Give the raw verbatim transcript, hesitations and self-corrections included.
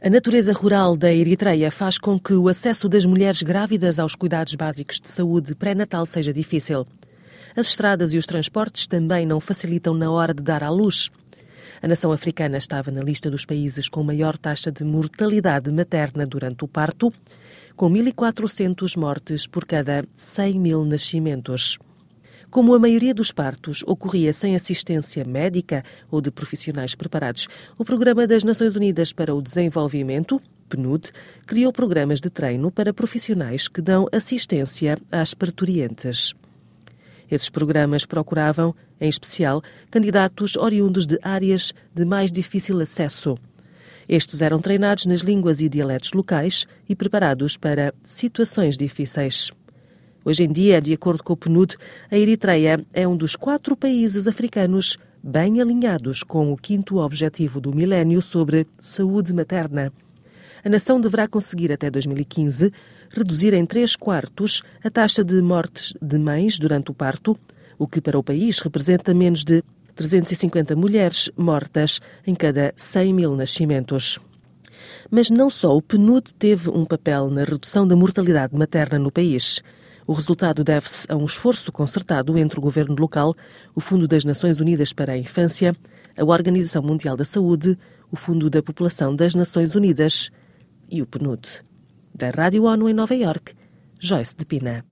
A natureza rural da Eritreia faz com que o acesso das mulheres grávidas aos cuidados básicos de saúde pré-natal seja difícil. As estradas e os transportes também não facilitam na hora de dar à luz. A nação africana estava na lista dos países com maior taxa de mortalidade materna durante o parto, com mil e quatrocentas mortes por cada cem mil nascimentos. Como a maioria dos partos ocorria sem assistência médica ou de profissionais preparados, o Programa das Nações Unidas para o Desenvolvimento, P N U D, criou programas de treino para profissionais que dão assistência às parturientes. Esses programas procuravam, em especial, candidatos oriundos de áreas de mais difícil acesso. Estes eram treinados nas línguas e dialetos locais e preparados para situações difíceis. Hoje em dia, de acordo com o P N U D, a Eritreia é um dos quatro países africanos bem alinhados com o quinto objetivo do milénio sobre saúde materna. A nação deverá conseguir, até dois mil e quinze, reduzir em três quartos a taxa de mortes de mães durante o parto, o que para o país representa menos de trezentas e cinquenta mulheres mortas em cada cem mil nascimentos. Mas não só o P N U D teve um papel na redução da mortalidade materna no país. O resultado deve-se a um esforço concertado entre o governo local, o Fundo das Nações Unidas para a Infância, a Organização Mundial da Saúde, o Fundo da População das Nações Unidas e o P N U D. Da Rádio ONU em Nova Iorque, Joyce de Pina.